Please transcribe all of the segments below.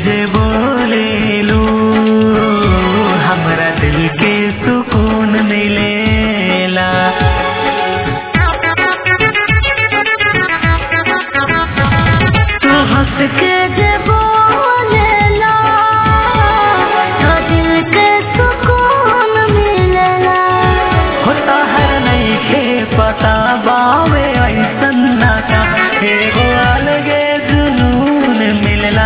जे बोले लू हमरा दिल के सुकून मिलेला। तू हंस के जे बोलेला तो दिल के सुकून मिलेला। होता हर नहीं के पता बावे ऐसन नाता एगो अलगे जुनून मिलला।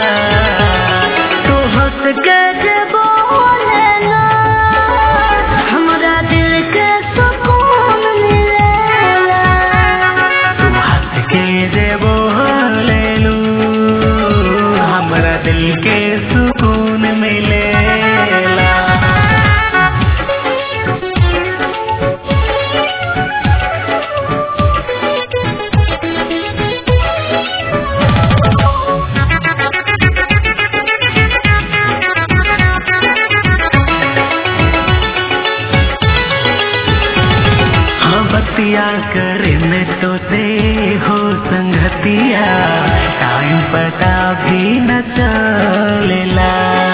तू हंस के जे बोलेला हमरा दिल के सुकून मिलेला। तू हंस के जे बोले लू हमरा दिल के सुकून मिलेला। बतिया करें तो से हो संगतिया टाइम पता भी न चलेला।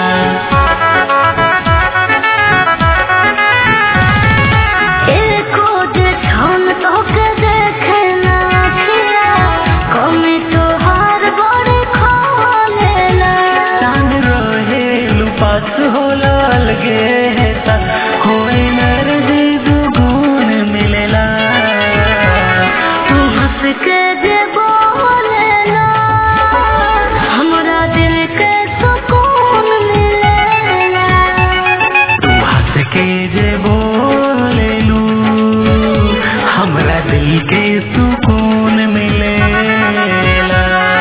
एको जे छन तो के देखे ना पिया कमी तो हर बड़े खोलेला। चांद रोहे लुपास हो लगे है ता होए नरजी दुगुन मिलेला। तू हंस के जे बोलेला हमरा दिल के सुकून मिलेला। तू हंस के जे बोले लू हमरा दिल के सुकून मिलेला।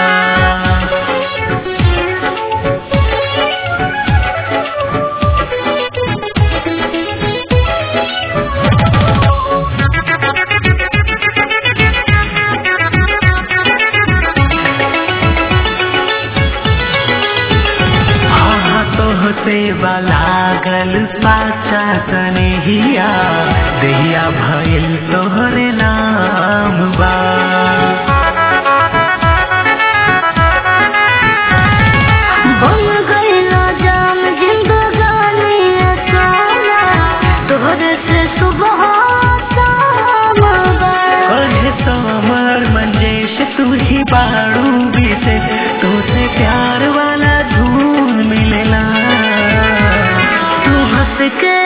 से लागल साचा कन्हैया देहिया भइल तोहरे नाम बा। बन गइला जान जिंदगानी असाना तोहरे से सुबह शाम बा। कहे समर मंजेश तू ही बाड़ू बीते तुझसे प्यार वाला धून मिलेला। तू हंस के